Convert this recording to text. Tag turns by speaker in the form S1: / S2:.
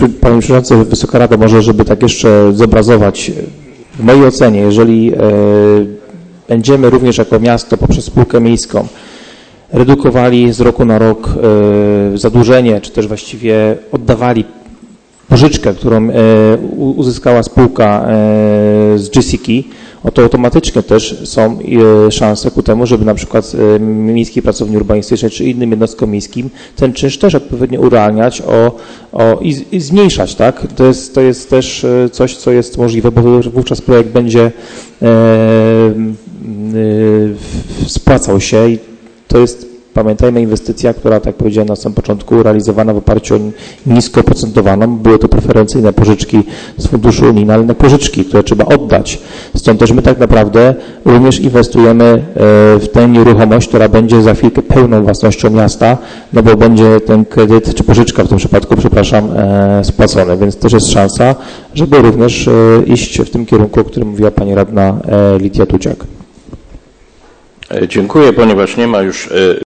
S1: Panie Przewodniczący, Wysoka Rado, może żeby tak jeszcze zobrazować, w mojej ocenie, jeżeli będziemy również jako miasto poprzez spółkę miejską redukowali z roku na rok zadłużenie, czy też właściwie oddawali pożyczkę, którą uzyskała spółka z GCK, to automatycznie też są szanse ku temu, żeby na przykład miejskiej pracowni urbanistycznej czy innym jednostkom miejskim ten czynsz też odpowiednio urealniać i zmniejszać, tak? To jest też coś, co jest możliwe, bo wówczas projekt będzie spłacał się i to jest, pamiętajmy, inwestycja, która, tak jak powiedziałem na samym początku, realizowana w oparciu o nisko oprocentowaną. Były to preferencyjne pożyczki z funduszu unijnego, ale pożyczki, które trzeba oddać. Stąd też my tak naprawdę również inwestujemy w tę nieruchomość, która będzie za chwilkę pełną własnością miasta, no bo będzie ten kredyt, czy pożyczka w tym przypadku, przepraszam, spłacony, więc też jest szansa, żeby również iść w tym kierunku, o którym mówiła pani radna Lidia Tudziak.
S2: Dziękuję, ponieważ nie ma już